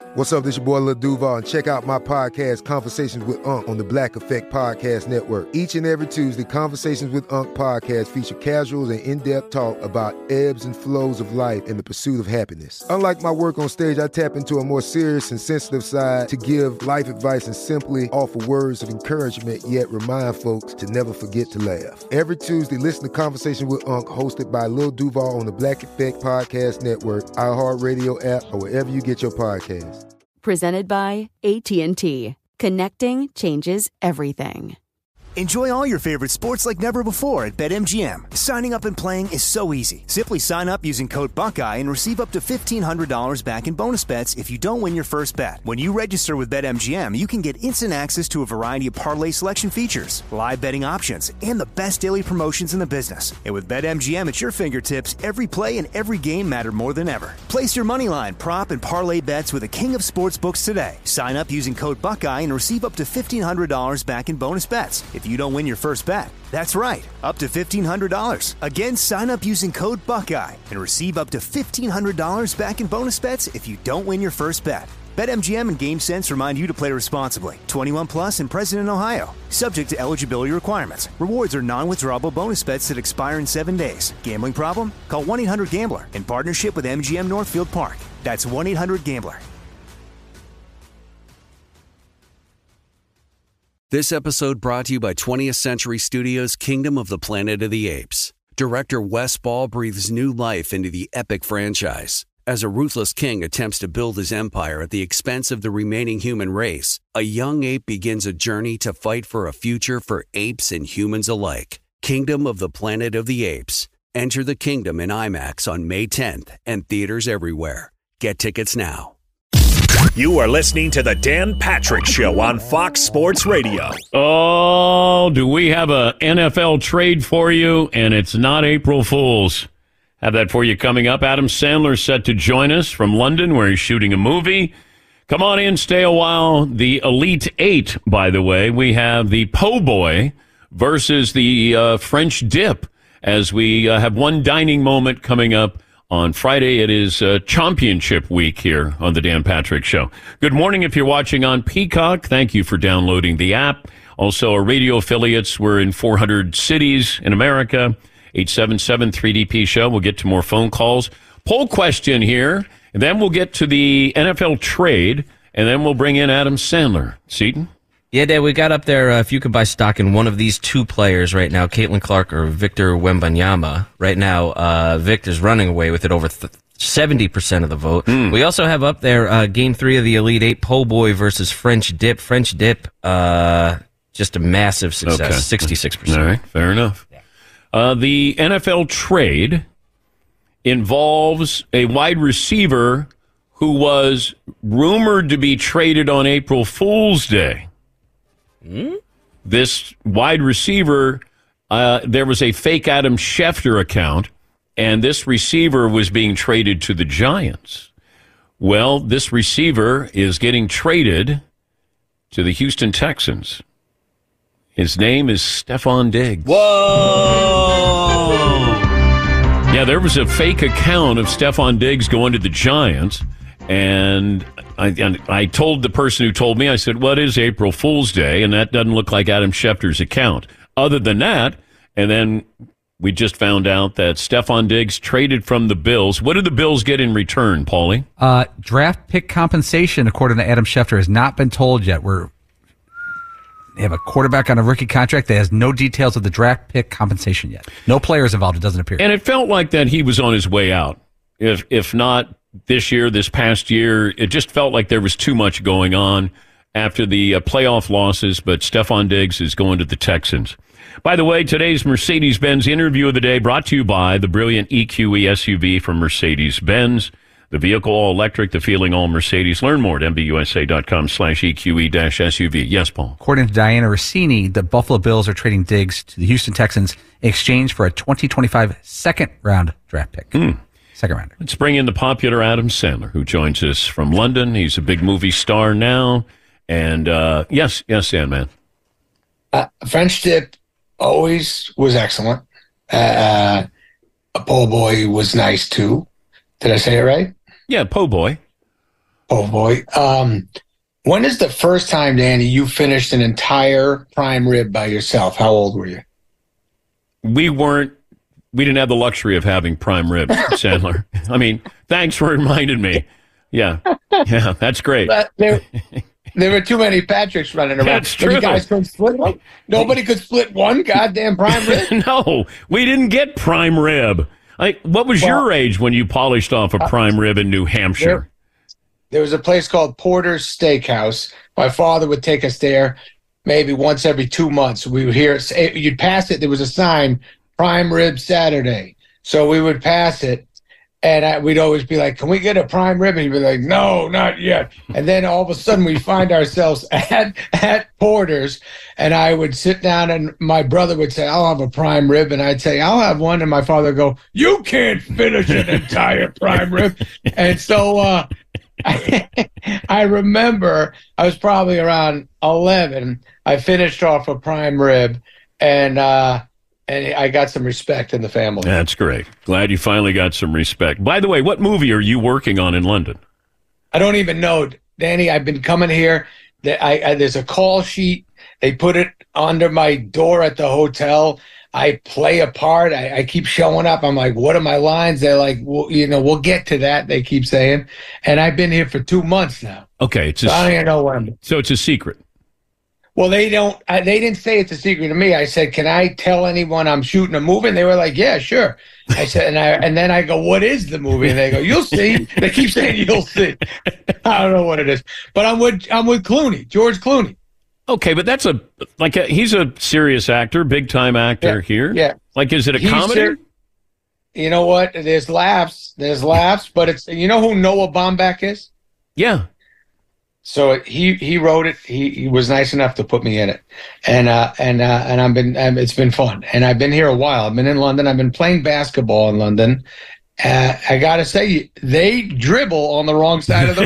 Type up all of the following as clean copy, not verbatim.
What's up, this your boy Lil Duval, and check out my podcast, Conversations with Unc, on the Black Effect Podcast Network. Each and every Tuesday, Conversations with Unc podcast feature casuals and in-depth talk about ebbs and flows of life and the pursuit of happiness. Unlike my work on stage, I tap into a more serious and sensitive side to give life advice and simply offer words of encouragement, yet remind folks to never forget to laugh. Every Tuesday, listen to Conversations with Unc, hosted by Lil Duval on the Black Effect Podcast Network, iHeartRadio app, or wherever you get your podcasts. Presented by AT&T. Connecting changes everything. Enjoy all your favorite sports like never before at BetMGM. Signing up and playing is so easy. Simply sign up using code Buckeye and receive up to $1,500 back in bonus bets if you don't win your first bet. When you register with BetMGM, you can get instant access to a variety of parlay selection features, live betting options, and the best daily promotions in the business. And with BetMGM at your fingertips, every play and every game matter more than ever. Place your moneyline, prop, and parlay bets with the king of sportsbooks today. Sign up using code Buckeye and receive up to $1,500 back in bonus bets if you don't win your first bet. That's right, up to $1,500. Again, sign up using code Buckeye and receive up to $1,500 back in bonus bets if you don't win your first bet. BetMGM and GameSense remind you to play responsibly. 21 plus and present in Ohio. Subject to eligibility requirements. Rewards are non-withdrawable bonus bets that expire in 7 days. Gambling problem? Call 1-800-GAMBLER in partnership with MGM Northfield Park. That's 1-800-GAMBLER. This episode brought to you by 20th Century Studios' Kingdom of the Planet of the Apes. Director Wes Ball breathes new life into the epic franchise. As a ruthless king attempts to build his empire at the expense of the remaining human race, a young ape begins a journey to fight for a future for apes and humans alike. Kingdom of the Planet of the Apes. Enter the kingdom in IMAX on May 10th and theaters everywhere. Get tickets now. You are listening to The Dan Patrick Show on Fox Sports Radio. Oh, do we have a NFL trade for you? And it's not April Fool's. Have that for you coming up. Adam Sandler set to join us from London, where he's shooting a movie. Come on in, stay a while. The Elite Eight, by the way. We have the Po' Boy versus the French Dip, as we have one dining moment coming up. On Friday, it is championship week here on the Dan Patrick Show. Good morning if you're watching on Peacock. Thank you for downloading the app. Also, our radio affiliates, we're in 400 cities in America. 877-3DP Show. We'll get to more phone calls. Poll question here, and then we'll get to the NFL trade, and then we'll bring in Adam Sandler. Seton? Yeah, Dad, we got up there, if you could buy stock in one of these two players right now, Caitlin Clark or Victor Wembanyama. Right now, Victor's running away with it over 70% of the vote. We also have up there Game 3 of the Elite Eight, Po' Boy versus French Dip. French Dip, just a massive success, 66%. All right, fair enough. Yeah. The NFL trade involves a wide receiver who was rumored to be traded on April Fool's Day. This wide receiver, there was a fake Adam Schefter account, and this receiver was being traded to the Giants. Well, this receiver is getting traded to the Houston Texans. His name is Stephon Diggs. Whoa! Yeah, there was a fake account of Stephon Diggs going to the Giants, and I told the person who told me, I said, well, it is April Fool's Day, and that doesn't look like Adam Schefter's account. Other than that, and then we just found out that Stephon Diggs traded from the Bills. What did the Bills get in return, Paulie? Draft pick compensation, according to Adam Schefter, has not been told yet. They have a quarterback on a rookie contract that has no details of the draft pick compensation yet. No players involved, it doesn't appear. And it felt like that he was on his way out. If not this past year, it just felt like there was too much going on after the playoff losses, but Stephon Diggs is going to the Texans. By the way, today's Mercedes-Benz interview of the day brought to you by the brilliant EQE SUV from Mercedes-Benz. The vehicle all electric, the feeling all Mercedes. Learn more at mbusa.com/EQE-SUV. Yes, Paul. According to Diana Rossini, the Buffalo Bills are trading Diggs to the Houston Texans in exchange for a 2025 second-round draft pick. Second rounder. Let's bring in the popular Adam Sandler, who joins us from London. He's a big movie star now. And yes, Sandman. French Dip always was excellent. A Po' Boy was nice, too. Did I say it right? Yeah, Po' Boy. Oh boy. When is the first time, Danny, you finished an entire prime rib by yourself? How old were you? We didn't have the luxury of having prime rib, Sandler. I mean, thanks for reminding me. Yeah, that's great. There were too many Patricks running around. That's true. You guys couldn't split one? Nobody could split one goddamn prime rib? No, we didn't get prime rib. What was your age when you polished off a prime rib in New Hampshire? There was a place called Porter's Steakhouse. My father would take us there maybe once every 2 months. We would hear it. You'd pass it. There was a sign, Prime Rib Saturday. So we would pass it. And we'd always be like, can we get a prime rib? And he'd be like, no, not yet. And then all of a sudden we find ourselves at Porter's, and I would sit down and my brother would say, I'll have a prime rib. And I'd say, I'll have one. And my father would go, you can't finish an entire prime rib. And so I remember I was probably around 11. I finished off a prime rib, and I got some respect in the family. That's great. Glad you finally got some respect. By the way, what movie are you working on in London? I don't even know, Danny. I've been coming here. There's a call sheet. They put it under my door at the hotel. I play a part. I keep showing up. I'm like, what are my lines? They're like, well, we'll get to that, they keep saying. And I've been here for 2 months now. Okay. So I don't even know where I'm. So it's a secret. Well, they didn't say it's a secret to me. I said, can I tell anyone I'm shooting a movie? And they were like, yeah, sure. I said, and then I go, what is the movie? And they go, you'll see. They keep saying you'll see. I don't know what it is. But I'm with Clooney, George Clooney. Okay, but that's he's a serious actor, big time actor here. Yeah. Like, is it a comedy? You know what? There's laughs, but it's, you know who Noah Baumbach is? Yeah. So he wrote it. He was nice enough to put me in it, and it's been fun. And I've been here a while. I've been in London. I've been playing basketball in London. I gotta say, they dribble on the wrong side of the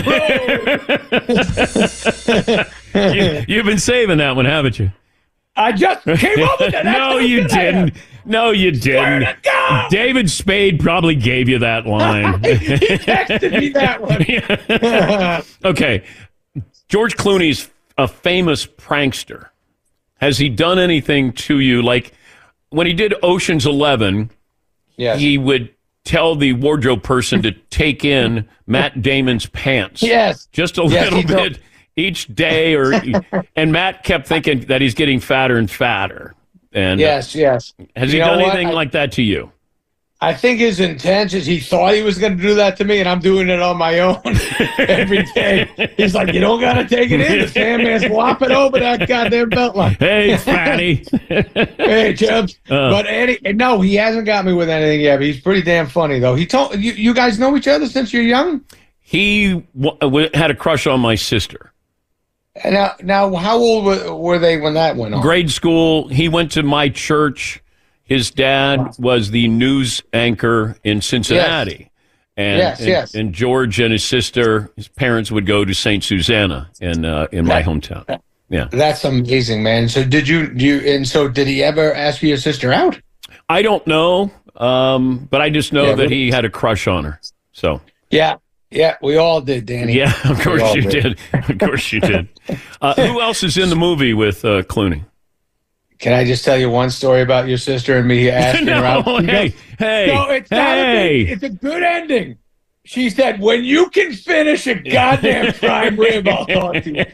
road. You've been saving that one, haven't you? I just came up with it. No, you didn't. No, you didn't. David Spade probably gave you that line. He texted me that one. Okay. George Clooney's a famous prankster. Has he done anything to you? Like when he did Ocean's 11, yes. He would tell the wardrobe person to take in Matt Damon's pants. Yes. Just a little bit each day. And Matt kept thinking that he's getting fatter and fatter. And yes. Has he done anything like that to you? I think his intentions, he thought he was going to do that to me, and I'm doing it on my own every day. He's like, you don't got to take it in. The Sandman's flopping over that goddamn belt line. Hey, fatty. Hey, Chubbs. But no, he hasn't got me with anything yet, but he's pretty damn funny, though. He told you guys know each other since you're young? He had a crush on my sister. Now, how old were they when that went on? Grade school. He went to my church. His dad was the news anchor in Cincinnati. Yes. And George and his sister, his parents would go to St. Susanna in my hometown. Yeah. That's amazing, man. So did did he ever ask your sister out? I don't know. But I just know that he had a crush on her. So. Yeah, we all did, Danny. Yeah, of course you did. Of course you did. Who else is in the movie with Clooney? Can I just tell you one story about your sister and me asking her out? No, it's not it's a good ending. She said, when you can finish a goddamn prime rib, I'll talk to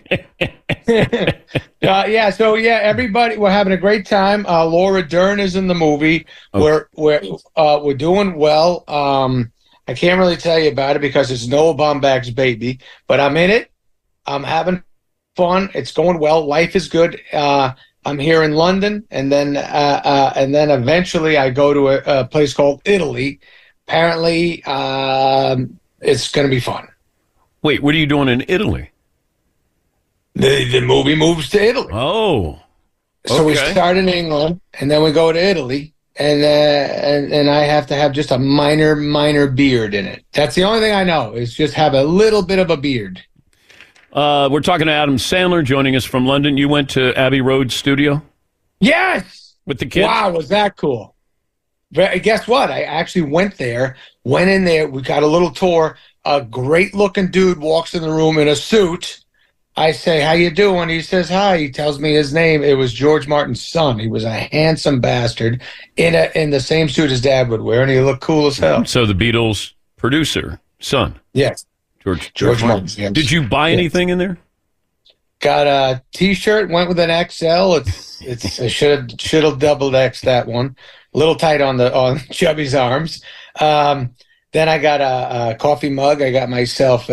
you. Everybody, we're having a great time. Laura Dern is in the movie. Okay. We're doing well. I can't really tell you about it because it's Noah Baumbach's baby, but I'm in it. I'm having fun. It's going well. Life is good. I'm here in London, and then eventually I go to a place called Italy. Apparently, it's going to be fun. Wait, what are you doing in Italy? The movie moves to Italy. Oh, okay. So we start in England, and then we go to Italy, and I have to have just a minor beard in it. That's the only thing I know is just have a little bit of a beard. We're talking to Adam Sandler joining us from London. You went to Abbey Road studio? Yes! With the kids? Wow, was that cool. Guess what? I actually went in there. We got a little tour a great-looking dude walks in the room in a suit. I say, how you doing? He says, hi. He tells me his name. It was George Martin's son. He was a handsome bastard in the same suit his dad would wear, and he looked cool as hell. So the Beatles producer, son. Yes. George Martin. Yes. Did you buy anything in there? Got a T-shirt, went with an XL. I should have doubled X that one. A little tight on Chubby's arms. Then I got a coffee mug. I got myself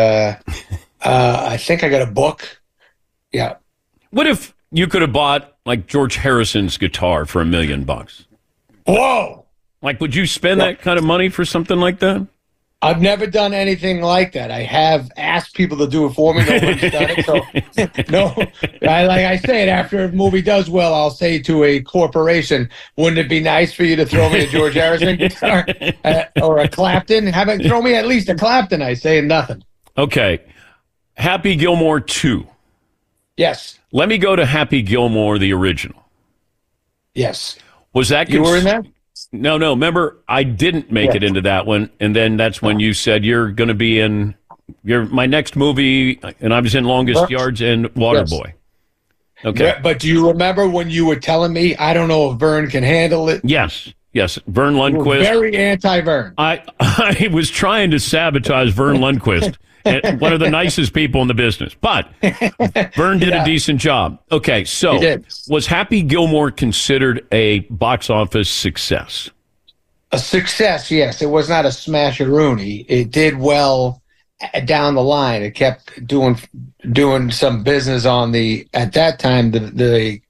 I think I got a book. Yeah. What if you could have bought like George Harrison's guitar for $1 million? Whoa! Like, would you spend that kind of money for something like that? I've never done anything like that. I have asked people to do it for me. Nobody's done it. So, no, like I say it, after a movie does well, I'll say to a corporation, wouldn't it be nice for you to throw me a George Harrison guitar or a Clapton? Throw me at least a Clapton, I say, and nothing. Okay. Happy Gilmore 2. Yes. Let me go to Happy Gilmore, the original. Yes. Was that you were in that? No. Remember, I didn't make it into that one, and then that's when you said you're going to be in my next movie, and I was in Longest Yards and Waterboy. Yes. Okay. Yeah, but do you remember when you were telling me, I don't know if Vern can handle it? Yes. Vern Lundquist. Very anti-Vern. I was trying to sabotage Vern Lundquist. One of the nicest people in the business. But Vern did a decent job. Okay, so was Happy Gilmore considered a box office success? A success, yes. It was not a smash-a-rooney. It did well down the line. It kept doing some business on at that time, the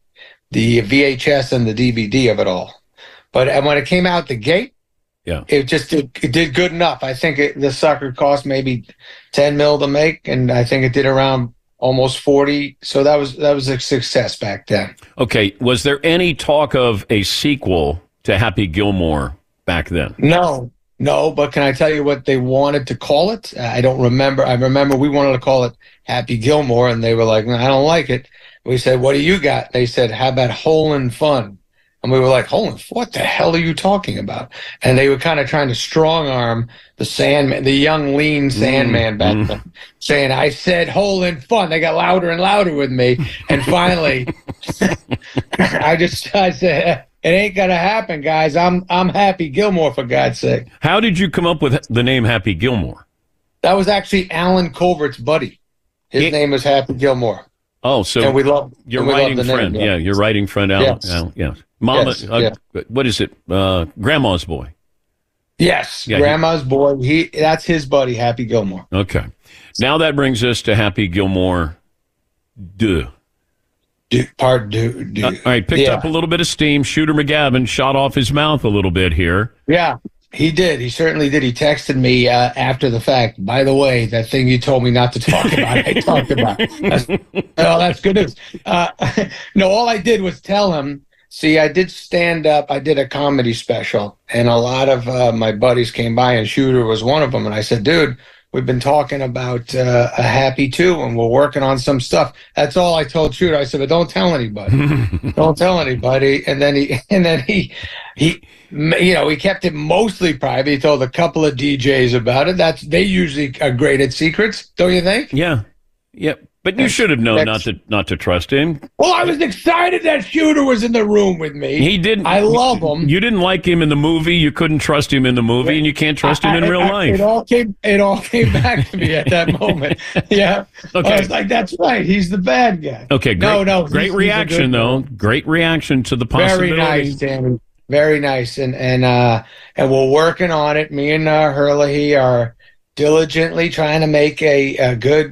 VHS and the DVD of it all. But when it came out the gate, it did good enough. I think the sucker cost maybe $10 million to make, and I think it did around almost 40. So that was a success back then. Okay, was there any talk of a sequel to Happy Gilmore back then? No. But can I tell you what they wanted to call it? I don't remember. I remember we wanted to call it Happy Gilmore, and they were like, "No, I don't like it." We said, "What do you got?" They said, "How about Holin' Fun?" And we were like, what the hell are you talking about? And they were kind of trying to strong-arm the Sandman, the young, lean Sandman back then, saying, I said Holin' Fun. They got louder and louder with me. And finally, I said, it ain't going to happen, guys. I'm Happy Gilmore, for God's sake. How did you come up with the name Happy Gilmore? That was actually Alan Colbert's buddy. His name was Happy Gilmore. Oh, so and we love your writing friend. Name, yeah, your writing friend, Alan. Yes. Mama, what is it? Grandma's boy. Yes, Grandma's boy. That's his buddy, Happy Gilmore. Okay. Now that brings us to Happy Gilmore 2. Part 2. All right, picked up a little bit of steam. Shooter McGavin shot off his mouth a little bit here. Yeah, he did. He certainly did. He texted me after the fact. By the way, that thing you told me not to talk about, I talked about. That's good news. No, all I did was tell him, see, I did stand up. I did a comedy special, and a lot of my buddies came by, and Shooter was one of them. And I said, dude, we've been talking about a Happy 2, and we're working on some stuff. That's all I told Shooter. I said, but don't tell anybody. Don't tell anybody. And then he he kept it mostly private. He told a couple of DJs about it. They usually are great at secrets, don't you think? Yeah. But you should have known not to trust him. Well, I was excited that Shooter was in the room with me. He didn't. I love him. You didn't like him in the movie. You couldn't trust him in the movie, and you can't trust him in real life. It all came back to me at that moment. Yeah. Okay. I was like, that's right. He's the bad guy. Okay. Great, great reaction, though. Great reaction to the possibility. Very nice, Danny. Very nice, and we're working on it. Me and Herlihy are diligently trying to make a good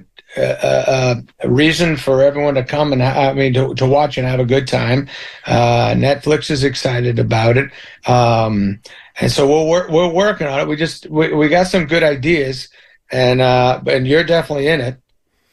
reason for everyone to come and to watch and have a good time. Netflix is excited about it, and so we're working on it. We got some good ideas, and you're definitely in it.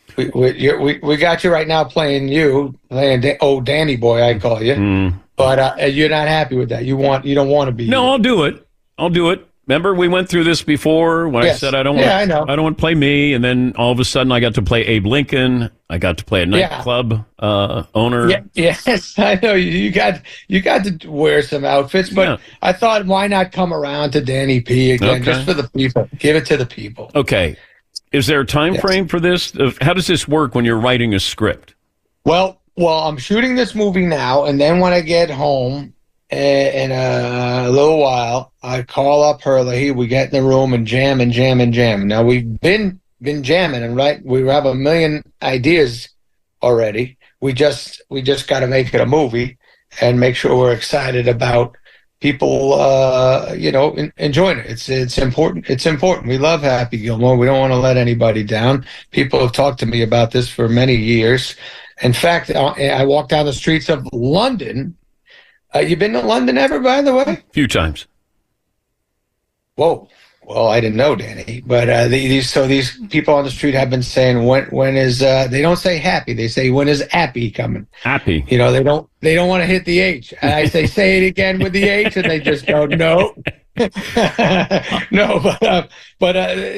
We got you right now playing Danny Boy, I call you. But you're not happy with that. You don't want to be. No, I'll do it. Remember, we went through this before when I said I don't want to play me, and then all of a sudden I got to play Abe Lincoln. I got to play a nightclub owner. Yeah, yes, I know you got to wear some outfits, but I thought, why not come around to Danny P again, just for the people? Give it to the people. Okay, is there a time frame for this? How does this work when you're writing a script? Well, I'm shooting this movie now, and then when I get home in a little while, I call up Hurley. We get in the room and jam. Now we've been jamming, and we have a million ideas already. We just got to make it a movie and make sure we're excited about people, enjoying it. It's important. It's important. We love Happy Gilmore. We don't want to let anybody down. People have talked to me about this for many years. In fact, I walked down the streets of London. You been to London ever, by the way? A few times. Whoa. Well, I didn't know, Danny. But these people on the street have been saying, when is they don't say happy, they say, when is Appy coming? Happy. They don't want to hit the H. And I say it again with the H, and they just go, no. No, but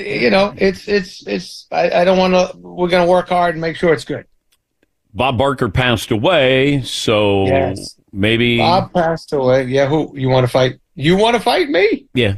it's I don't want to. We're going to work hard and make sure it's good. Bob Barker passed away, so maybe Bob passed away. Yeah, who you want to fight? You want to fight me? Yeah.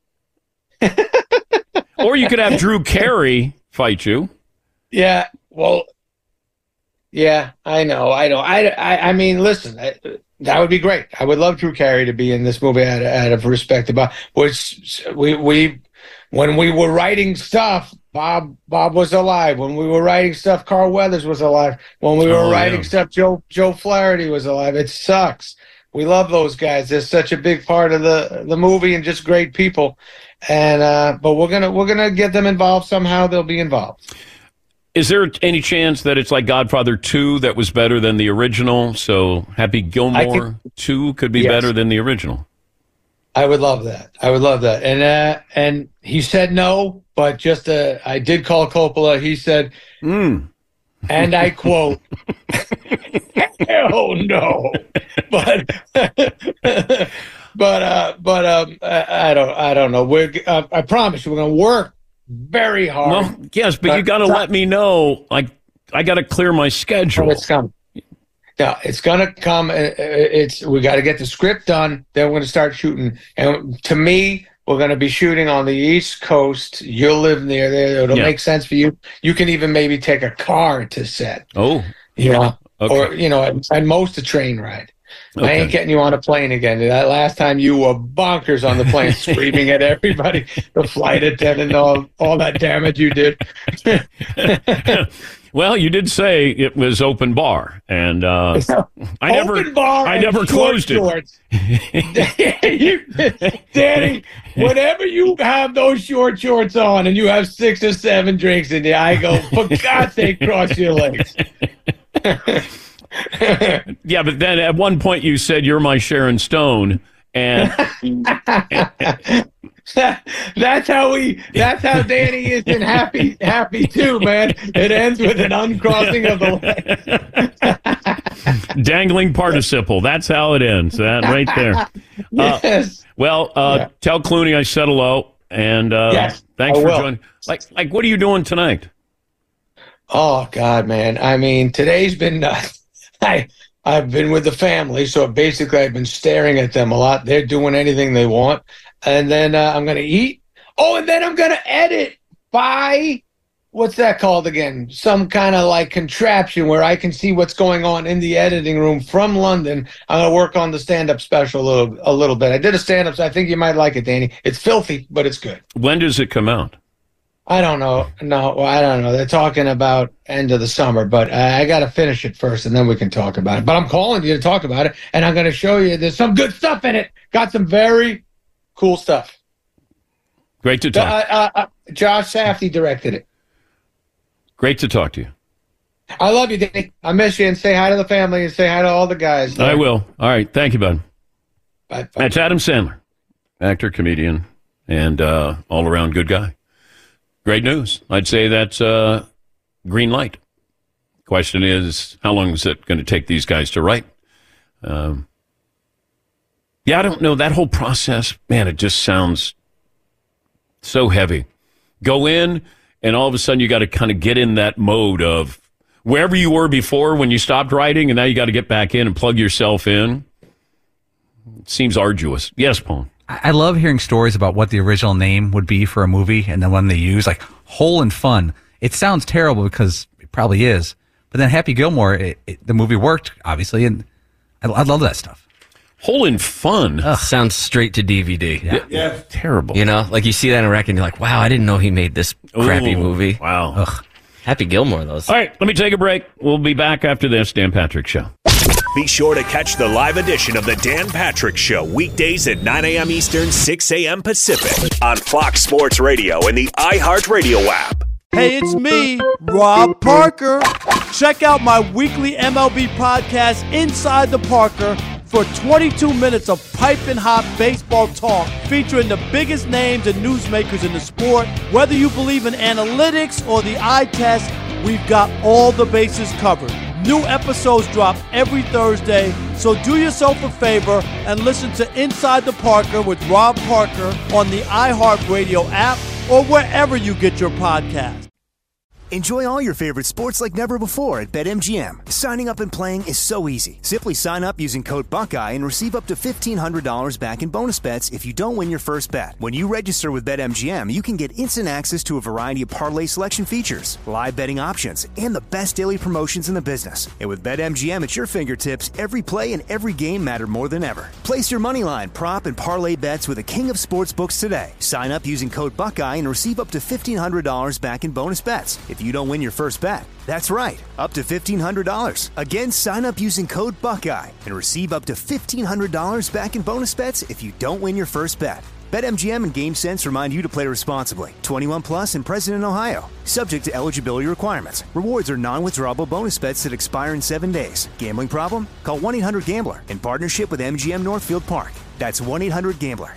Or you could have Drew Carey fight you. Yeah. Well. Yeah, I know. I mean, listen, that would be great. I would love Drew Carey to be in this movie out of respect about which we when we were writing stuff. Bob was alive. When we were writing stuff, Carl Weathers was alive. When we were writing stuff, Joe Flaherty was alive. It sucks. We love those guys. They're such a big part of the movie and just great people. And but we're gonna get them involved somehow. They'll be involved. Is there any chance that it's like Godfather 2 that was better than the original? So Happy Gilmore 2 could be better than the original. I would love that. And he said no, but I did call Coppola. He said, and I quote, "Hell no," but I don't know. I promise you, we're going to work very hard. Well, yes, but you got to let me know. Like, I got to clear my schedule. Oh, it's coming. No, it's gonna come. We got to get the script done. Then we're going to start shooting. And to me, we're going to be shooting on the East Coast. You'll live near there. It'll make sense for you. You can even maybe take a car to set. Oh, yeah. Okay. Or at most a train ride. Okay. I ain't getting you on a plane again. That last time you were bonkers on the plane, screaming at everybody, the flight attendant, all that damage you did. Well, you did say it was open bar, and I never closed it. Danny, whenever you have those short shorts on and you have 6 or 7 drinks in you, I go, for God's sake, cross your legs. Yeah, but then at one point you said you're my Sharon Stone, and that's how Danny is in Happy too, man. It ends with an uncrossing of the leg. Dangling participle. That's how it ends. That right there. Yes. Tell Clooney I said hello, and thanks for joining. Like, what are you doing tonight? Oh God, man. I mean, today's been nuts. I've been with the family, so basically I've been staring at them a lot. They're doing anything they want. And then I'm going to eat. Oh, and then I'm going to edit by, what's that called again? Some kind of like contraption where I can see what's going on in the editing room from London. I'm going to work on the stand-up special a little bit. I did a stand-up, so I think you might like it, Danny. It's filthy, but it's good. When does it come out? I don't know. No, I don't know. They're talking about end of the summer, but I got to finish it first, and then we can talk about it. But I'm calling you to talk about it, and I'm going to show you there's some good stuff in it. Got some very cool stuff. Great to talk. Josh Safdie directed it. Great to talk to you. I love you, Danny. I miss you, and say hi to the family and say hi to all the guys. I will. All right. Thank you, bud. Bye. That's Adam Sandler, actor, comedian, and all-around good guy. Great news. I'd say that's green light. Question is, how long is it going to take these guys to write? I don't know. That whole process, man, it just sounds So heavy. Go in, and all of a sudden you got to kind of get in that mode of wherever you were before when you stopped writing, and now you got to get back in and plug yourself in. It seems arduous. Yes, Paul. I love hearing stories about what the original name would be for a movie and the one they use, like Hole in Fun. It sounds terrible because it probably is, but then Happy Gilmore, the movie worked, obviously, and I love that stuff. Hole in Fun. Sounds straight to DVD. Yeah. Terrible. You know, like you see that in a rec and you're like, wow, I didn't know he made this crappy movie. Wow. Ugh. Happy Gilmore, though. All right, let me take a break. We'll be back after this Dan Patrick Show. Be sure to catch the live edition of the Dan Patrick Show weekdays at 9 a.m. Eastern, 6 a.m. Pacific on Fox Sports Radio and the iHeartRadio app. Hey, it's me, Rob Parker. Check out my weekly MLB podcast, Inside the Parker, for 22 minutes of piping hot baseball talk featuring the biggest names and newsmakers in the sport. Whether you believe in analytics or the eye test, we've got all the bases covered. New episodes drop every Thursday, so do yourself a favor and listen to Inside the Parker with Rob Parker on the iHeartRadio app or wherever you get your podcast. Enjoy all your favorite sports like never before at BetMGM. Signing up and playing is so easy. Simply sign up using code Buckeye and receive up to $1,500 back in bonus bets if you don't win your first bet. When you register with BetMGM, you can get instant access to a variety of parlay selection features, live betting options, and the best daily promotions in the business. And with BetMGM at your fingertips, every play and every game matter more than ever. Place your moneyline, prop, and parlay bets with the king of sportsbooks today. Sign up using code Buckeye and receive up to $1,500 back in bonus bets if you don't win your first bet. That's right, up to $1,500. Again, sign up using code Buckeye and receive up to $1,500 back in bonus bets if you don't win your first bet. BetMGM and GameSense remind you to play responsibly. 21 plus and present in Ohio. Subject to eligibility requirements. Rewards are non-withdrawable bonus bets that expire in 7 days. Gambling problem? Call 1-800-GAMBLER in partnership with MGM Northfield Park. That's 1-800-GAMBLER.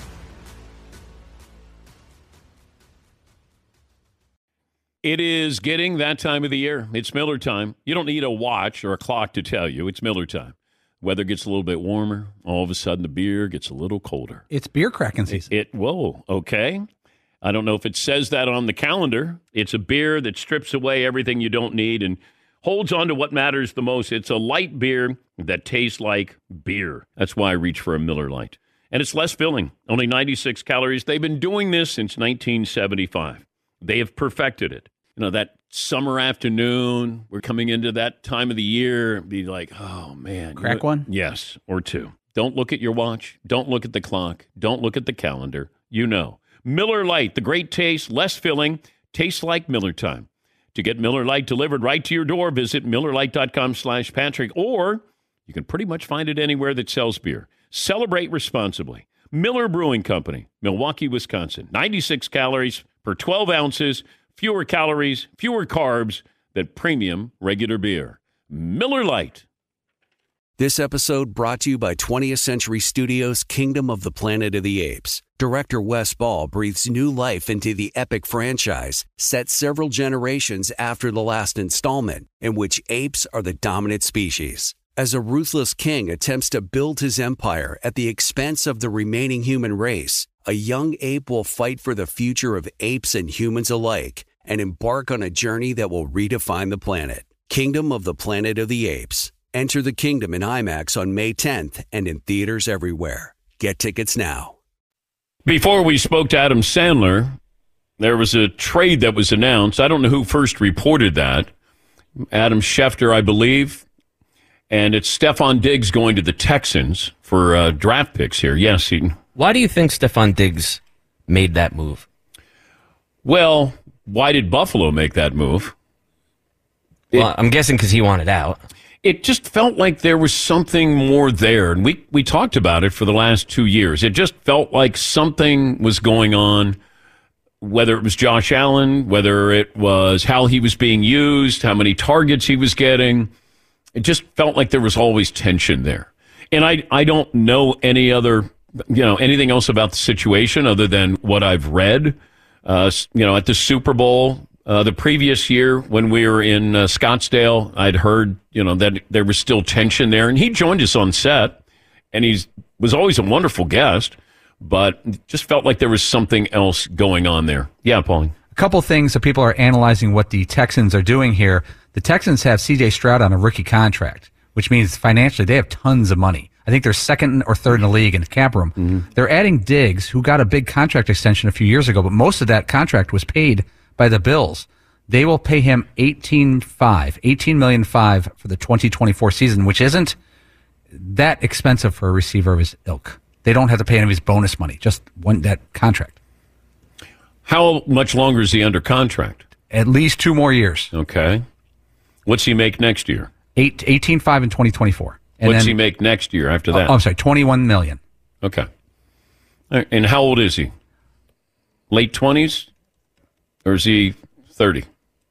It is getting that time of the year. It's Miller time. You don't need a watch or a clock to tell you. It's Miller time. Weather gets a little bit warmer. All of a sudden, the beer gets a little colder. It's beer cracking season. Whoa, okay. I don't know if it says that on the calendar. It's a beer that strips away everything you don't need and holds on to what matters the most. It's a light beer that tastes like beer. That's why I reach for a Miller Lite. And it's less filling, only 96 calories. They've been doing this since 1975. They have perfected it. You know, that summer afternoon, we're coming into that time of the year, be like, oh, man. Crack one? Yes, or two. Don't look at your watch. Don't look at the clock. Don't look at the calendar. You know. Miller Lite, the great taste, less filling, tastes like Miller time. To get Miller Lite delivered right to your door, visit MillerLite.com/Patrick, or you can pretty much find it anywhere that sells beer. Celebrate responsibly. Miller Brewing Company, Milwaukee, Wisconsin. 96 calories per 12 ounces, fewer calories, fewer carbs than premium regular beer. Miller Lite. This episode brought to you by 20th Century Studios' Kingdom of the Planet of the Apes. Director Wes Ball breathes new life into the epic franchise, set several generations after the last installment, in which apes are the dominant species. As a ruthless king attempts to build his empire at the expense of the remaining human race, a young ape will fight for the future of apes and humans alike and embark on a journey that will redefine the planet. Kingdom of the Planet of the Apes. Enter the kingdom in IMAX on May 10th and in theaters everywhere. Get tickets now. Before we spoke to Adam Sandler, there was a trade that was announced. I don't know who first reported that. Adam Schefter, I believe. And it's Stephon Diggs going to the Texans for draft picks here. Yes, Heaton. Why do you think Stephon Diggs made that move? Well, why did Buffalo make that move? Well, I'm guessing because he wanted out. It just felt like there was something more there. And we talked about it for the last 2 years. It just felt like something was going on, whether it was Josh Allen, whether it was how he was being used, how many targets he was getting. It just felt like there was always tension there. And I don't know any other, anything else about the situation other than what I've read, at the Super Bowl the previous year when we were in Scottsdale. I'd heard, that there was still tension there. And he joined us on set, and he was always a wonderful guest. but just felt like there was something else going on there. Yeah, Paulie. A couple things that people are analyzing what the Texans are doing here. The Texans have C.J. Stroud on a rookie contract, which means financially they have tons of money. I think they're second or third in the league in cap room. Mm-hmm. They're adding Diggs, who got a big contract extension a few years ago, but most of that contract was paid by the Bills. They will pay him $18.5 million for the 2024 season, which isn't that expensive for a receiver of his ilk. They don't have to pay any of his bonus money, just that contract. How much longer is he under contract? At least 2 more years. Okay. What's he make next year? $18.5 in 2024. And what's he make next year after that? I'm sorry, $21 million. Okay. And how old is he? Late 20s? Or is he 30?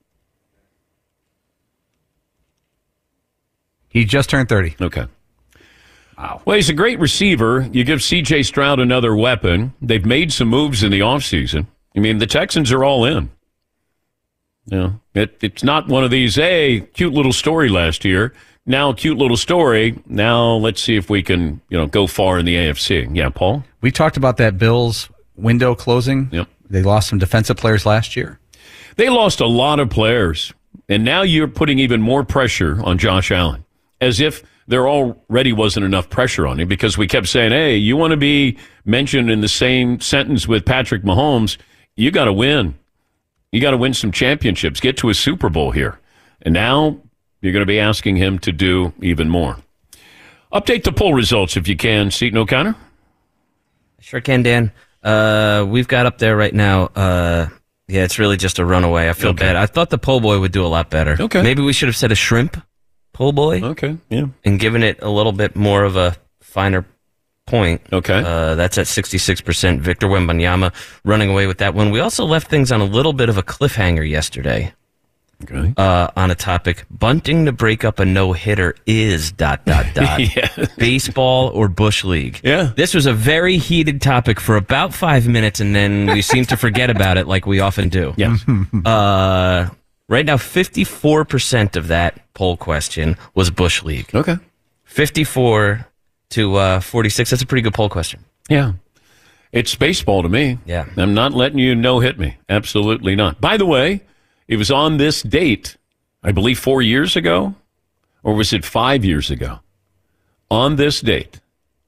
He just turned 30. Okay. Wow. Well, he's a great receiver. You give C.J. Stroud another weapon. They've made some moves in the offseason. I mean, the Texans are all in. You know, it's not one of these, hey, cute little story last year. Now, cute little story. Now, let's see if we can, go far in the AFC. Yeah, Paul? We talked about that Bills window closing. Yep. They lost some defensive players last year. They lost a lot of players. And now you're putting even more pressure on Josh Allen, as if there already wasn't enough pressure on him, because we kept saying, hey, you want to be mentioned in the same sentence with Patrick Mahomes, you got to win. You got to win some championships, get to a Super Bowl here. And now you're going to be asking him to do even more. Update the poll results if you can, Seton O'Connor. Sure can, Dan. We've got up there right now. Yeah, it's really just a runaway. I feel bad. I thought the po' boy would do a lot better. Okay. Maybe we should have said a shrimp po' boy. Okay, yeah. And given it a little bit more of a finer point. Okay. That's at 66%. Victor Wembanyama running away with that one. We also left things on a little bit of a cliffhanger yesterday. Okay. On a topic, bunting to break up a no-hitter is ... Yeah. Baseball or Bush League. Yeah. This was a very heated topic for about 5 minutes, and then we seem to forget about it like we often do. Yeah. Right now, 54% of that poll question was Bush League. Okay. 54 to 46. That's a pretty good poll question. Yeah. It's baseball to me. Yeah. I'm not letting you no-hit me. Absolutely not. By the way, it was on this date, I believe 4 years ago, or was it 5 years ago? On this date.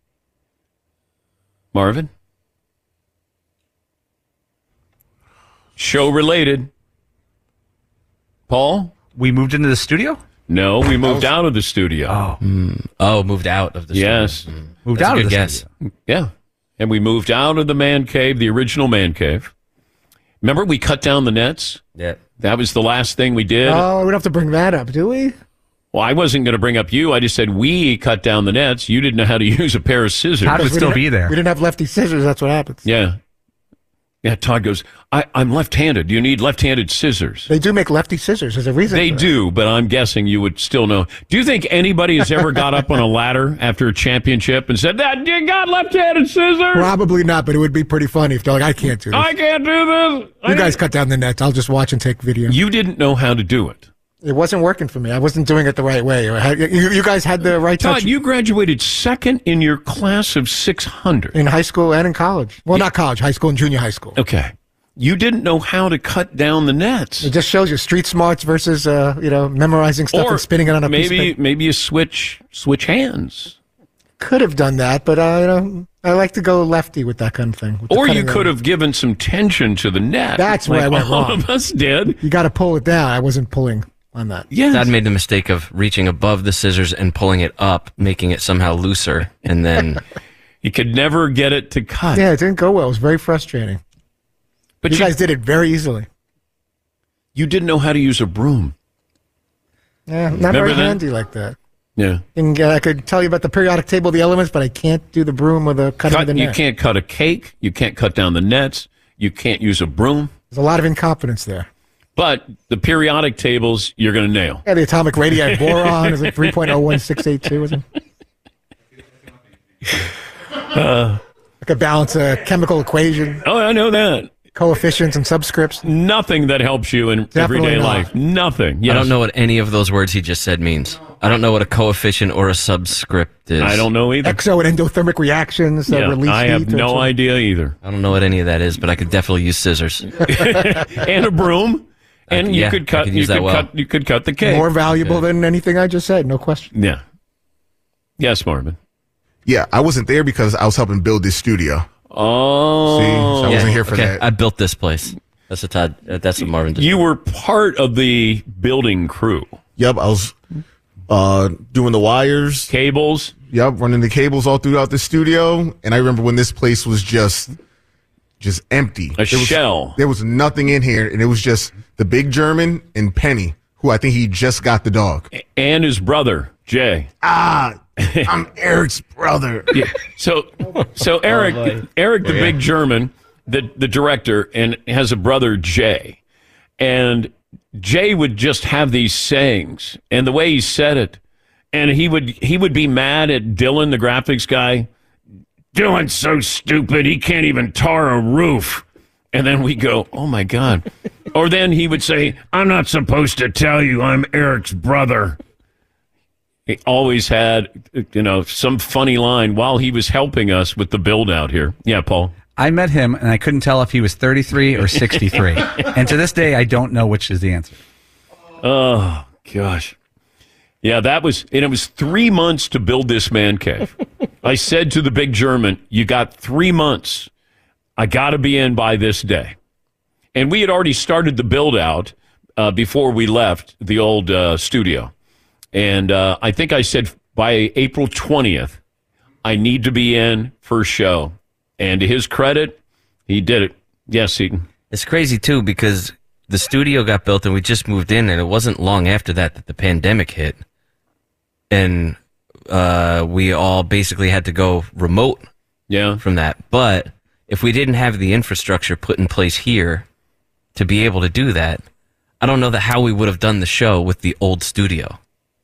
Marvin? Show related. Paul? We moved into the studio? No, we moved out of the studio. Moved out of the studio. Yes. Moved That's out a of good the guess. studio. Yeah. And we moved out of the man cave, the original man cave. Remember, we cut down the nets? Yeah. That was the last thing we did. Oh, we don't have to bring that up, do we? Well, I wasn't going to bring up you. I just said we cut down the nets. You didn't know how to use a pair of scissors. How does it still be there? We didn't have lefty scissors. That's what happens. Yeah. Yeah, Todd goes, I'm left-handed. Do you need left-handed scissors? They do make lefty scissors. There's a reason They for that. do, but I'm guessing you would still know. Do you think anybody has ever got up on a ladder after a championship and said, "That you got left-handed scissors"? Probably not, but it would be pretty funny if they're like, I can't do this. I can't do this. You guys cut down the nets. I'll just watch and take video. You didn't know how to do it. It wasn't working for me. I wasn't doing it the right way. You guys had the right touch Todd, you graduated second in your class of 600. in high school and in college. Well, not college, high school and junior high school. Okay. You didn't know how to cut down the nets. It just shows you street smarts versus, memorizing stuff and spinning it on a piece of paper. Maybe you switch hands. Could have done that, but I like to go lefty with that kind of thing. Or you could have given some tension to the net. That's where I went all wrong. of us did. You got to pull it down. I wasn't pulling on that. Yes. Dad made the mistake of reaching above the scissors and pulling it up, making it somehow looser, and then You could never get it to cut. Yeah, it didn't go well. It was very frustrating. But you guys did it very easily. You didn't know how to use a broom. Yeah, not Remember very that? handy like that. Yeah. And I could tell you about the periodic table of the elements, but I can't do the broom or the cutting of the net. You can't cut a cake. You can't cut down the nets. You can't use a broom. There's a lot of incompetence there. But the periodic tables, you're going to nail. Yeah, the atomic radii boron is like 3.01682, isn't it? I could balance a chemical equation. Oh, I know that. Coefficients and subscripts. Nothing that helps you in everyday life. Nothing. Yes. I don't know what any of those words he just said means. I don't know what a coefficient or a subscript is. I don't know either. Exo and endothermic reactions that release I have no idea either. I don't know what any of that is, but I could definitely use scissors. And a broom. And you could cut the cake. More valuable than anything I just said, no question. Yeah. Yes, Marvin. Yeah, I wasn't there because I was helping build this studio. Oh. See, so I wasn't here for that. I built this place. That's what Marvin did. You were part of the building crew. Yep, I was doing the wires. Cables. Yep, running the cables all throughout the studio. And I remember when this place was just empty. Shell. There was nothing in here, and it was just the Big German and Penny, who I think he just got the dog. And his brother, Jay. I'm Eric's brother. Yeah. So Eric, the Big German, the director, and has a brother, Jay. And Jay would just have these sayings, and the way he said it, and he would be mad at Dylan, the graphics guy. Dylan's so stupid, he can't even tar a roof. And then we go, oh, my God. Or then he would say, I'm not supposed to tell you I'm Eric's brother. He always had, some funny line while he was helping us with the build-out here. Yeah, Paul? I met him, and I couldn't tell if he was 33 or 63. And to this day, I don't know which is the answer. Oh, gosh. Yeah, it was 3 months to build this man cave. I said to the Big German, you got 3 months. I got to be in by this day. And we had already started the build-out before we left the old studio. And I think I said by April 20th, I need to be in for a show. And to his credit, he did it. Yes, Seton. It's crazy, too, because the studio got built and we just moved in, and it wasn't long after that the pandemic hit. And we all basically had to go remote from that. But if we didn't have the infrastructure put in place here to be able to do that, I don't know how we would have done the show with the old studio.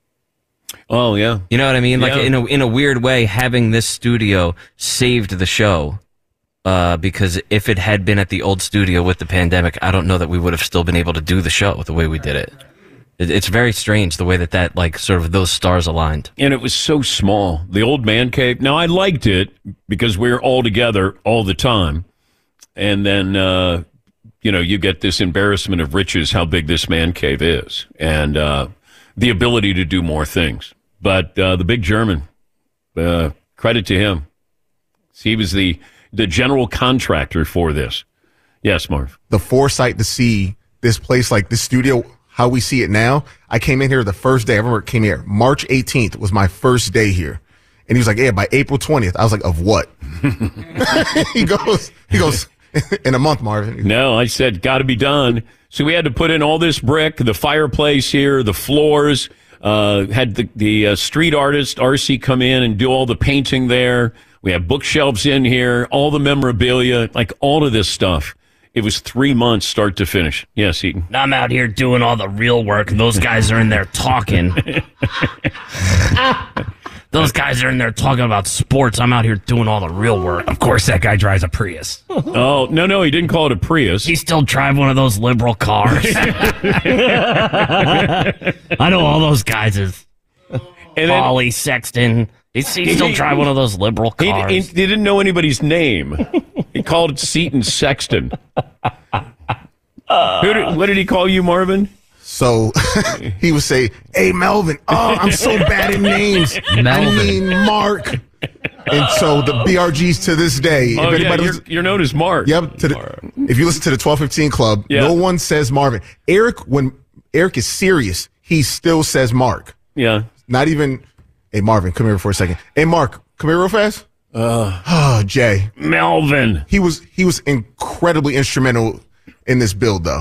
Oh, yeah. You know what I mean? Like, in a weird way, having this studio saved the show. Because if it had been at the old studio with the pandemic, I don't know that we would have still been able to do the show the way we did it. It's very strange the way that like sort of those stars aligned. And it was so small. The old man cave. Now, I liked it because we were all together all the time. And then, you get this embarrassment of riches, how big this man cave is. And the ability to do more things. But the Big German, credit to him. He was the general contractor for this. Yes, Marv. The foresight to see this place, like this studio, how we see it now. I came in here the first day. I remember it came here. March 18th was my first day here. And he was like, yeah, by April 20th. I was like, of what? He goes, in a month, Marvin. No, I said, got to be done. So we had to put in all this brick, the fireplace here, the floors, had the street artist, RC, come in and do all the painting there. We have bookshelves in here, all the memorabilia, like all of this stuff. It was 3 months start to finish. Yes, Eaton. I'm out here doing all the real work, and those guys are in there talking. Those guys are in there talking about sports. I'm out here doing all the real work. Of course, that guy drives a Prius. Oh, no, he didn't call it a Prius. He still drives one of those liberal cars. I know all those guys is Ollie, Sexton. He still drive one of those liberal cars. He didn't know anybody's name. He called it Seton Sexton. What did he call you, Marvin? So he would say, hey, Melvin, I'm so bad at names. I mean, Mark. And so the BRGs to this day. You're known as Mark. Yep. If you listen to the 1215 Club, no one says Marvin. Eric, when Eric is serious, he still says Mark. Yeah. Not even, hey, Marvin, come here for a second. Hey, Mark, come here real fast. Jay. Melvin. He was incredibly instrumental in this build, though.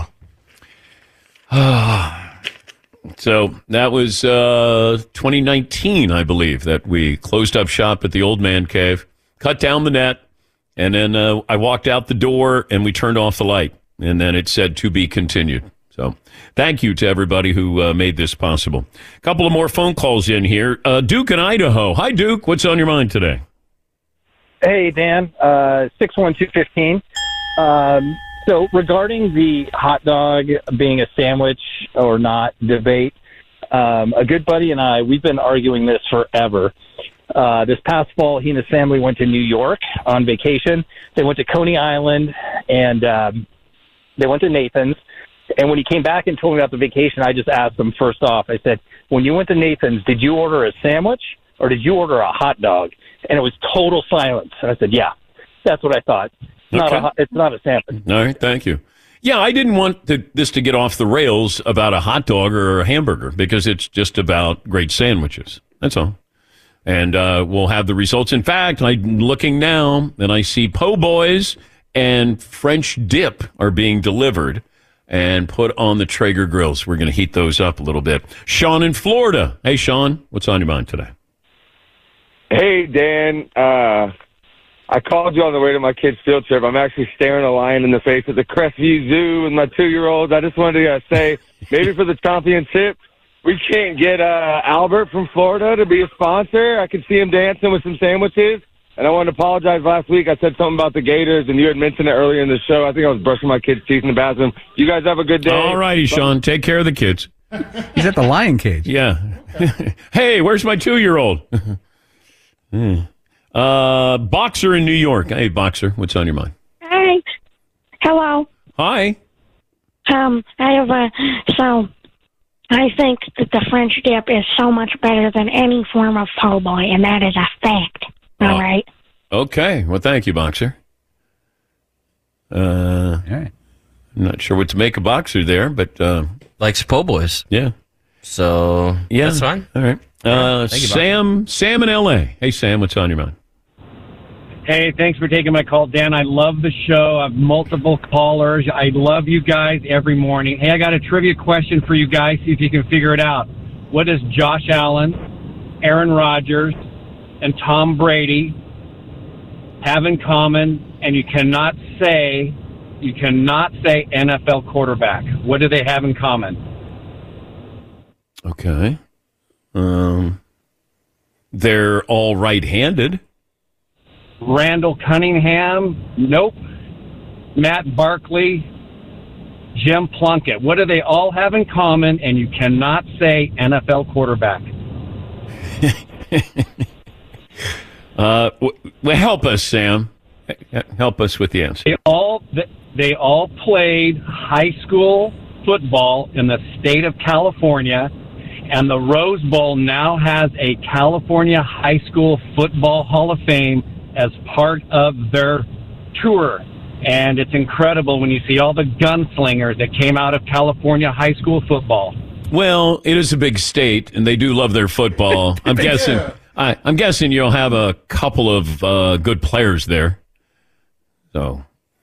So that was 2019, I believe, that we closed up shop at the Old Man Cave, cut down the net, and then I walked out the door and we turned off the light, and then it said to be continued. So thank you to everybody who made this possible. A couple of more phone calls in here. Duke in Idaho. Hi, Duke. What's on your mind today? Hey, Dan. 61215. So regarding the hot dog being a sandwich or not debate, a good buddy and I, we've been arguing this forever. This past fall, he and his family went to New York on vacation. They went to Coney Island, and they went to Nathan's. And when he came back and told me about the vacation, I just asked him first off. I said, when you went to Nathan's, did you order a sandwich or did you order a hot dog? And it was total silence. And I said, yeah, that's what I thought. It's not a sandwich. All right, thank you. Yeah, I didn't want this to get off the rails about a hot dog or a hamburger because it's just about great sandwiches. That's all. And we'll have the results. In fact, I'm looking now, and I see po' boys and French dip are being delivered and put on the Traeger grills. We're going to heat those up a little bit. Sean in Florida. Hey, Sean, what's on your mind today? Hey, Dan. I called you on the way to my kid's field trip. I'm actually staring a lion in the face at the Crestview Zoo with my 2-year-old. I just wanted to say, maybe for the championship, we can't get Albert from Florida to be a sponsor. I could see him dancing with some sandwiches. And I wanted to apologize last week. I said something about the Gators, and you had mentioned it earlier in the show. I think I was brushing my kid's teeth in the bathroom. You guys have a good day. All righty, Sean. Take care of the kids. He's at the lion cage. Yeah. Hey, where's my 2-year-old? Boxer in New York. Hey, Boxer, what's on your mind? Hi. Hello. Hi. I have I think that the French dip is so much better than any form of po' boy, and that is a fact. All right. Okay. Well, thank you, Boxer. All right. I'm not sure what to make of Boxer there, but likes po' boys. Yeah. So yeah, that's fine. All right. Thank you, Sam in L.A. Hey, Sam, what's on your mind? Hey, thanks for taking my call, Dan. I love the show. I have multiple callers. I love you guys every morning. Hey, I got a trivia question for you guys. See if you can figure it out. What does Josh Allen, Aaron Rodgers, and Tom Brady have in common? And you cannot say NFL quarterback. What do they have in common? Okay. They're all right-handed. Randall Cunningham? Nope. Matt Barkley? Jim Plunkett. What do they all have in common? And you cannot say NFL quarterback. Well, help us, Sam. Help us with the answer. They all played high school football in the state of California, and the Rose Bowl now has a California High School Football Hall of Fame as part of their tour. And it's incredible when you see all the gunslingers that came out of California high school football. Well, it is a big state, and they do love their football. I'm guessing you'll have a couple of good players there. So,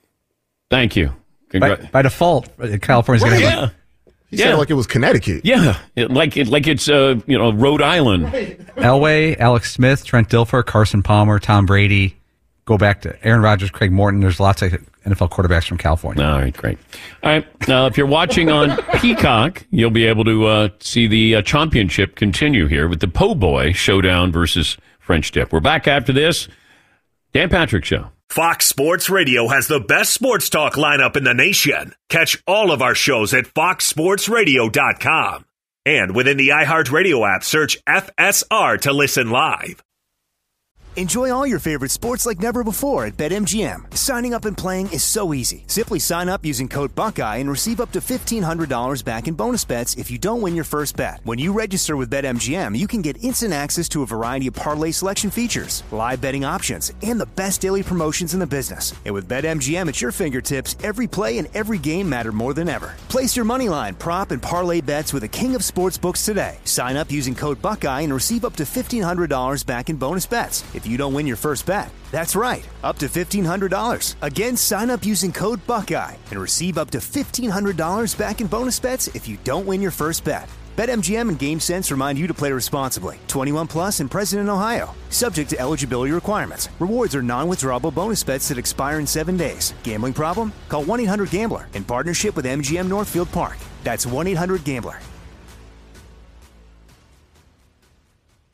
thank you. By default, California's going to have He said it like it was Connecticut. Yeah, like it's Rhode Island. Elway, Alex Smith, Trent Dilfer, Carson Palmer, Tom Brady. Go back to Aaron Rodgers, Craig Morton. There's lots of NFL quarterbacks from California. All right, great. All right, if you're watching on Peacock, you'll be able to see the championship continue here with the Po' Boy showdown versus French dip. We're back after this. Dan Patrick Show. Fox Sports Radio has the best sports talk lineup in the nation. Catch all of our shows at foxsportsradio.com. And within the iHeartRadio app, search FSR to listen live. Enjoy all your favorite sports like never before at BetMGM. Signing up and playing is so easy. Simply sign up using code Buckeye and receive up to $1,500 back in bonus bets if you don't win your first bet. When you register with BetMGM, you can get instant access to a variety of parlay selection features, live betting options, and the best daily promotions in the business. And with BetMGM at your fingertips, every play and every game matter more than ever. Place your moneyline, prop, and parlay bets with the king of sportsbooks today. Sign up using code Buckeye and receive up to $1,500 back in bonus bets if you don't win your first bet. That's right, up to $1,500. Again, sign up using code Buckeye and receive up to $1,500 back in bonus bets if you don't win your first bet. BetMGM and GameSense remind you to play responsibly. 21 plus and present in Ohio. Subject to eligibility requirements. Rewards are non-withdrawable bonus bets that expire in 7 days. Gambling problem? Call 1-800-GAMBLER in partnership with MGM Northfield Park. That's 1-800-GAMBLER.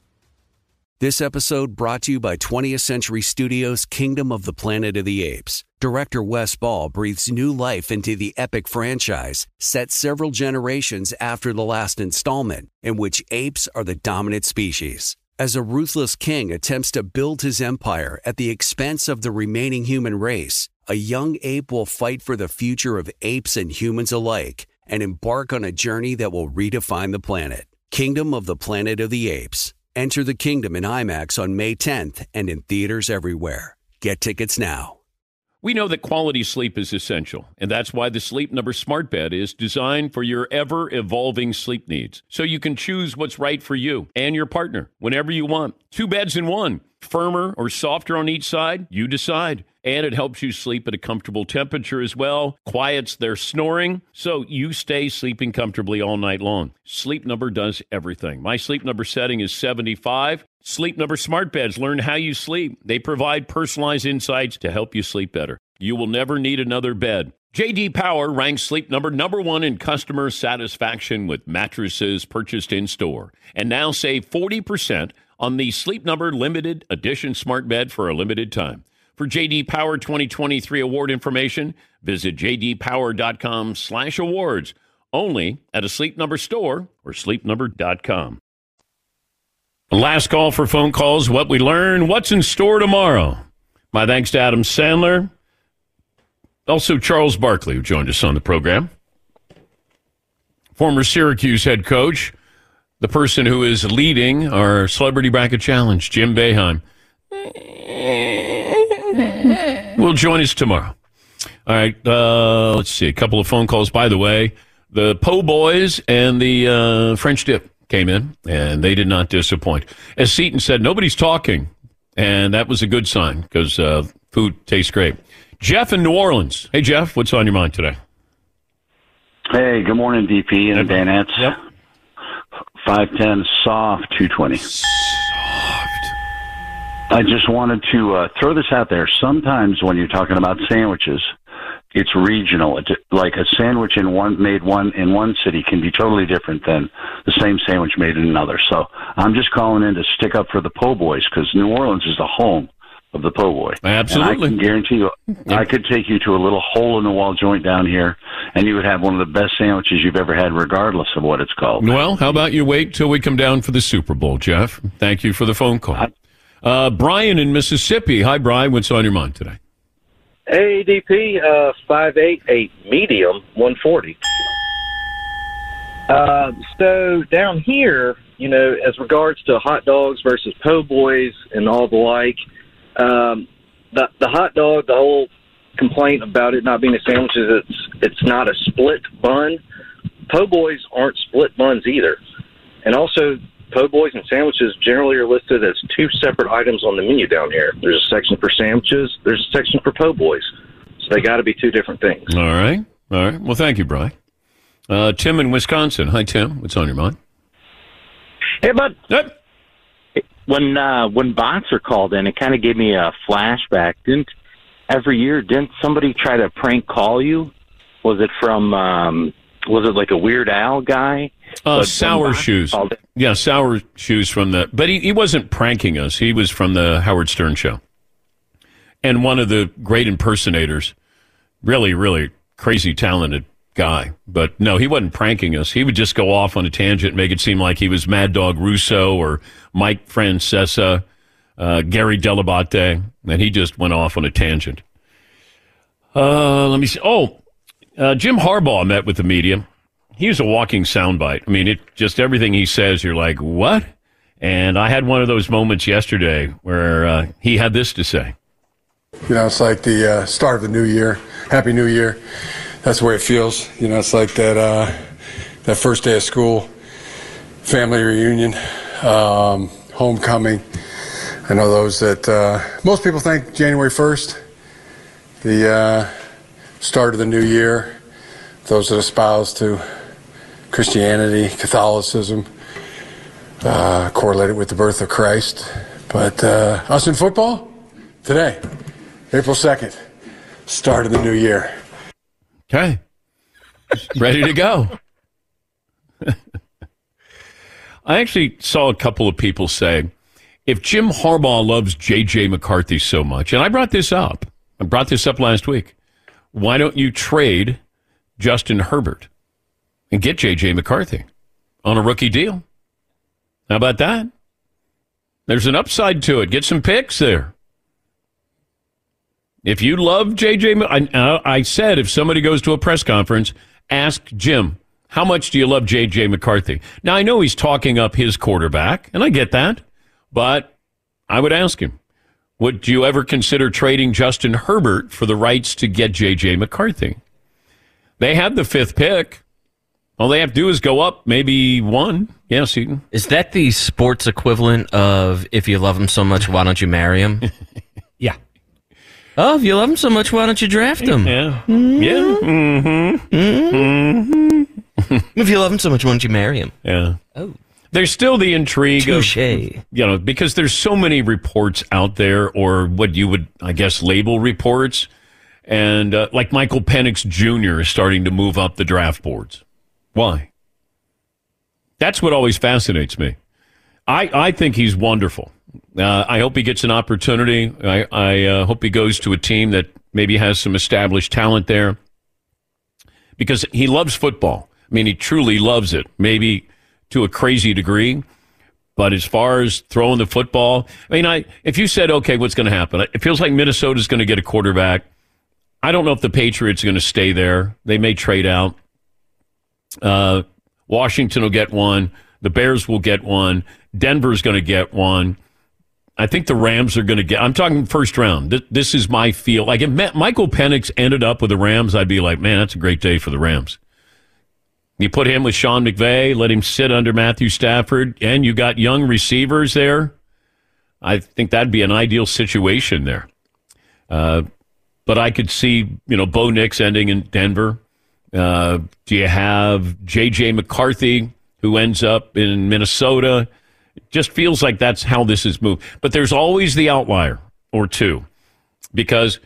This episode brought to you by 20th Century Studios' Kingdom of the Planet of the Apes. Director Wes Ball breathes new life into the epic franchise, set several generations after the last installment, in which apes are the dominant species. As a ruthless king attempts to build his empire at the expense of the remaining human race, a young ape will fight for the future of apes and humans alike and embark on a journey that will redefine the planet. Kingdom of the Planet of the Apes. Enter the kingdom in IMAX on May 10th and in theaters everywhere. Get tickets now. We know that quality sleep is essential, and that's why the Sleep Number Smart Bed is designed for your ever-evolving sleep needs, so you can choose what's right for you and your partner whenever you want. 2 beds in one, firmer or softer on each side, you decide. And it helps you sleep at a comfortable temperature as well, quiets their snoring, so you stay sleeping comfortably all night long. Sleep Number does everything. My Sleep Number setting is 75. Sleep Number Smart Beds learn how you sleep. They provide personalized insights to help you sleep better. You will never need another bed. J.D. Power ranks Sleep Number #1 in customer satisfaction with mattresses purchased in-store. And now save 40% on the Sleep Number Limited Edition Smart Bed for a limited time. For J.D. Power 2023 award information, visit jdpower.com/awards. Only at a Sleep Number store or sleepnumber.com. Last call for phone calls. What we learn, what's in store tomorrow. My thanks to Adam Sandler. Also Charles Barkley, who joined us on the program. Former Syracuse head coach, the person who is leading our Celebrity Bracket Challenge, Jim Boeheim. Will join us tomorrow. All right, let's see. A couple of phone calls. By the way, the Po' Boys and the French Dip came in, and they did not disappoint. As Seton said, nobody's talking, and that was a good sign because food tastes great. Jeff in New Orleans. Hey, Jeff, what's on your mind today? Hey, good morning, DP and Danettes. Yep. 5'10", soft, 220. I just wanted to throw this out there. Sometimes when you're talking about sandwiches, it's regional. It's like a sandwich made in one city can be totally different than the same sandwich made in another. So I'm just calling in to stick up for the Po' Boys because New Orleans is the home of the Po' Boy. Absolutely. And I can guarantee you, I could take you to a little hole-in-the-wall joint down here, and you would have one of the best sandwiches you've ever had, regardless of what it's called. Well, how about you wait till we come down for the Super Bowl, Jeff? Thank you for the phone call. Brian in Mississippi. Hi, Brian. What's on your mind today? Hey, DP, 5'8", a medium, 140. So down here, you know, as regards to hot dogs versus po' boys and all the like, the hot dog, the whole complaint about it not being a sandwich is it's not a split bun. Po' boys aren't split buns either. And also, po' boys and sandwiches generally are listed as 2 separate items on the menu down here. There's a section for sandwiches. There's a section for po' boys. So they got to be 2 different things. All right. Well, thank you, Brian. Tim in Wisconsin. Hi, Tim. What's on your mind? Hey, bud. Yep. When Boxer called in, it kind of gave me a flashback. Didn't somebody try to prank call you? Was it from, was it like a Weird Al guy? Sour Shoes. Yeah, Sour Shoes from the... But he wasn't pranking us. He was from the Howard Stern Show. And one of the great impersonators. Really, really crazy talented guy. But no, he wasn't pranking us. He would just go off on a tangent and make it seem like he was Mad Dog Russo or Mike Francesa, Gary Dell'Abate. And he just went off on a tangent. Let me see. Jim Harbaugh met with the media. He was a walking soundbite. I mean, just everything he says, you're like, what? And I had one of those moments yesterday where he had this to say. You know, it's like the start of the new year. Happy New Year. That's the way it feels. You know, it's like that first day of school, family reunion, homecoming. I know those that most people think January 1st, the start of the new year. Those that espouse to Christianity, Catholicism, correlated with the birth of Christ. But us in football, today, April 2nd, start of the new year. Okay. Ready to go. I actually saw a couple of people say, if Jim Harbaugh loves J.J. McCarthy so much, and I brought this up, I brought this up last week. Why don't you trade Justin Herbert and get J.J. McCarthy on a rookie deal? How about that? There's an upside to it. Get some picks there. If you love J.J., I said if somebody goes to a press conference, ask Jim, how much do you love J.J. McCarthy? Now, I know he's talking up his quarterback, and I get that, but I would ask him, would you ever consider trading Justin Herbert for the rights to get J.J. McCarthy? They have the 5th pick. All they have to do is go up maybe one. Yeah, Seton. Is that the sports equivalent of if you love him so much, why don't you marry him? Yeah. Oh, if you love him so much, why don't you draft him? Yeah. Yeah. Mm-hmm. Mm-hmm. If you love him so much, why don't you marry him? Yeah. Oh. There's still the intrigue Touché. of, because there's so many reports out there, or what you would, I guess, label reports. And like Michael Penix Jr. is starting to move up the draft boards. Why? That's what always fascinates me. I think he's wonderful. I hope he gets an opportunity. I hope he goes to a team that maybe has some established talent there, because he loves football. I mean, he truly loves it, maybe to a crazy degree. But as far as throwing the football, I mean, if you said, okay, what's going to happen? It feels like Minnesota's going to get a quarterback. I don't know if the Patriots are going to stay there. They may trade out. Washington will get one. The Bears will get one. Denver's going to get one. I think the Rams are going to get. I'm talking first round. This is my feel. Like if Michael Penix ended up with the Rams, I'd be like, man, that's a great day for the Rams. You put him with Sean McVay, let him sit under Matthew Stafford, and you got young receivers there. I think that'd be an ideal situation there. But I could see, Bo Nix ending in Denver. Do you have J.J. McCarthy, who ends up in Minnesota? It just feels like that's how this is moved. But there's always the outlier or two. Because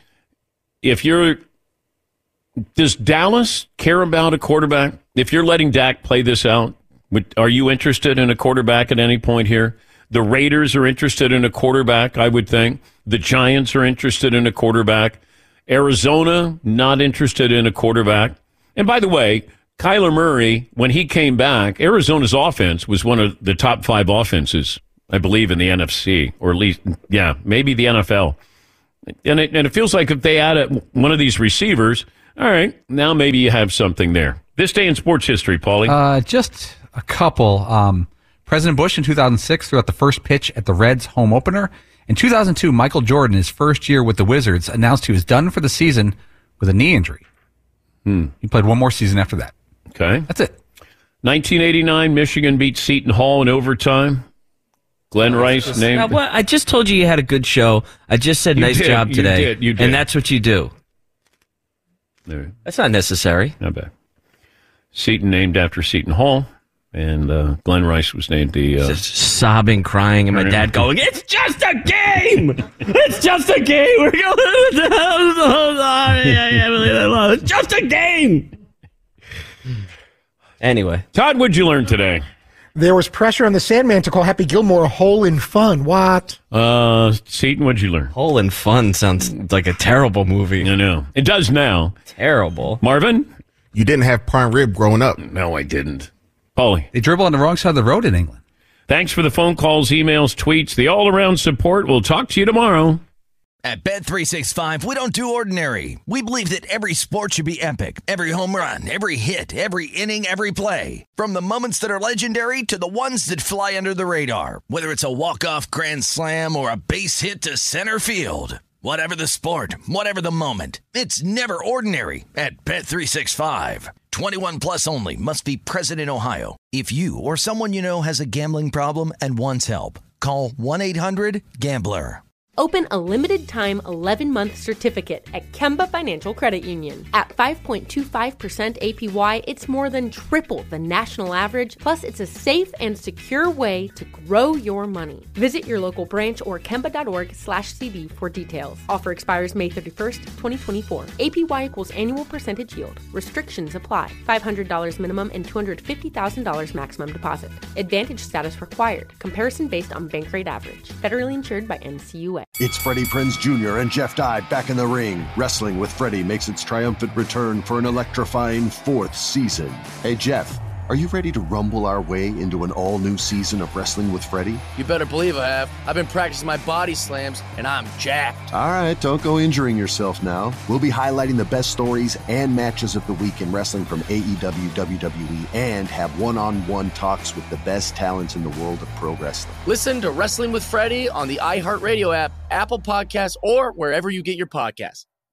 does Dallas care about a quarterback? If you're letting Dak play this out, are you interested in a quarterback at any point here? The Raiders are interested in a quarterback, I would think. The Giants are interested in a quarterback. Arizona, not interested in a quarterback. And by the way, Kyler Murray, when he came back, Arizona's offense was one of the top 5 offenses, I believe, in the NFC, or at least, maybe the NFL. And it feels like if they add one of these receivers, all right, now maybe you have something there. This day in sports history, Paulie. Just a couple. President Bush in 2006 threw out the first pitch at the Reds' home opener. In 2002, Michael Jordan, his first year with the Wizards, announced he was done for the season with a knee injury. He played one more season after that. Okay. That's it. 1989, Michigan beat Seton Hall in overtime. Glenn Rice named... I just told you had a good show. I just said nice job today. You did. And that's what you do. There. That's not necessary. Not bad. Seton named after Seton Hall, and Glenn Rice was named the... Just sobbing, crying, and my dad going, "It's just a game! It's just a game! We're going to the house! It's just a game!" Anyway. Todd, what'd you learn today? There was pressure on the Sandman to call Happy Gilmore a hole in fun. What? Seton, what'd you learn? Hole in Fun sounds like a terrible movie. I know. It does now. Terrible. Marvin? You didn't have prime rib growing up. No, I didn't. Paulie? They dribble on the wrong side of the road in England. Thanks for the phone calls, emails, tweets, the all-around support. We'll talk to you tomorrow. At Bet365, we don't do ordinary. We believe that every sport should be epic. Every home run, every hit, every inning, every play. From the moments that are legendary to the ones that fly under the radar. Whether it's a walk-off grand slam or a base hit to center field. Whatever the sport, whatever the moment, it's never ordinary at Bet365. 21 plus only. Must be present in Ohio. If you or someone you know has a gambling problem and wants help, call 1-800-GAMBLER. Open a limited-time 11-month certificate at Kemba Financial Credit Union. At 5.25% APY, it's more than triple the national average, plus it's a safe and secure way to grow your money. Visit your local branch or kemba.org/cb for details. Offer expires May 31st, 2024. APY equals annual percentage yield. Restrictions apply. $500 minimum and $250,000 maximum deposit. Advantage status required. Comparison based on bank rate average. Federally insured by NCUA. It's Freddie Prinze Jr. and Jeff Dye back in the ring. Wrestling with Freddie makes its triumphant return for an electrifying 4th season. Hey, Jeff, are you ready to rumble our way into an all-new season of Wrestling with Freddie? You better believe I have. I've been practicing my body slams, and I'm jacked. All right, don't go injuring yourself now. We'll be highlighting the best stories and matches of the week in wrestling from AEW, WWE, and have one-on-one talks with the best talents in the world of pro wrestling. Listen to Wrestling with Freddie on the iHeartRadio app, Apple Podcasts, or wherever you get your podcasts.